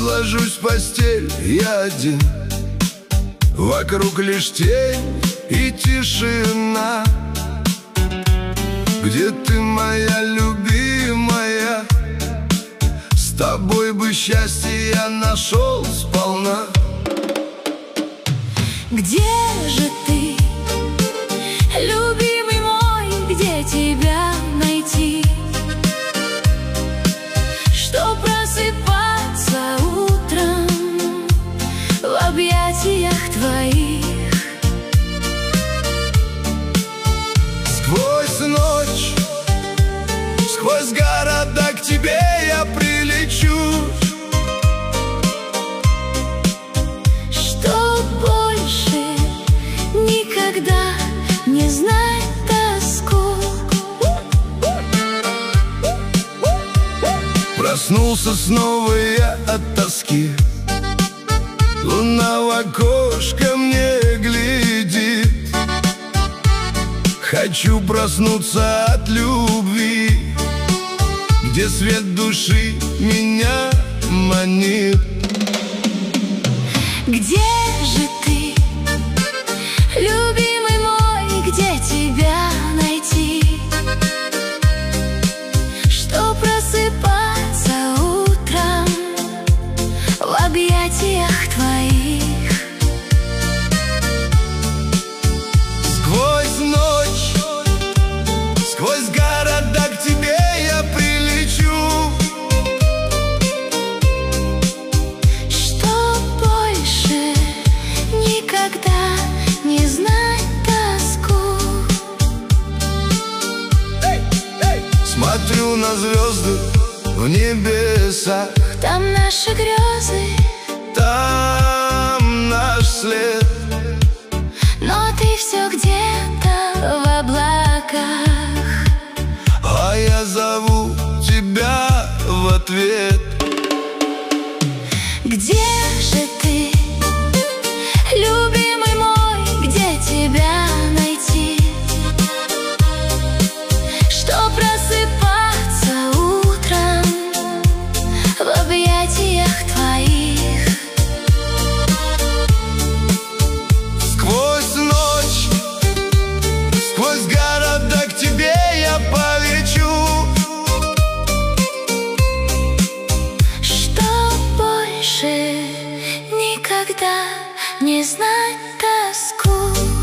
ложусь в постель я один, вокруг лишь тень и тишина. Где ты, моя любимая? С тобой бы счастье я нашел сполна. Где же ты, любимый мой, где тебя найти? Что просыпаться утром в объятиях твоих. Сквозь ночь, сквозь города к тебе я прилечу, Чтоб больше никогда не знать тоску. Проснулся снова я от тоски. Луна в окошко мне глядит. Хочу проснуться от любви, где свет души меня манит. Где же ты, любимый мой, где тебя найти? Что просыпаться утром в объятиях твоих. Сквозь ночь, сквозь города к тебе я прилечу, Чтоб больше никогда не знать тоску. смотрю на звезды в небесах. Там наши грезы, Там наш след. но ты все где-то в облаках. А я зову тебя в ответ. Где же ты, любимый мой, где тебя найти? Что просыпаться утром в объятиях твоих. Сквозь ночь, сквозь города к тебе я полечу, Чтоб больше никогда не знать тоску.